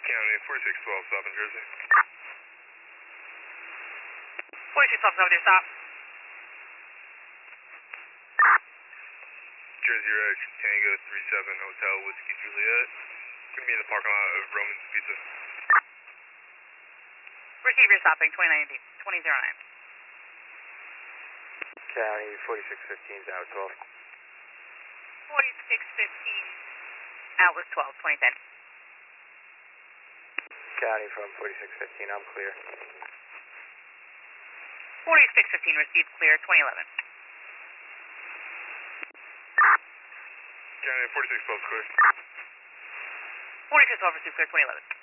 County 4612 stop in Jersey. 4612 over there, stop. Jersey Ridge, Tango 37 Hotel Whiskey Juliet. Gonna be in the parking lot of Roman's Pizza. Receiver stopping 2009. County 4615 out 12. 4615 Outlook 12, 2010. County from 4615, I'm clear. 4615 received clear 2011. County 4612 clear. 4612 received clear 2011.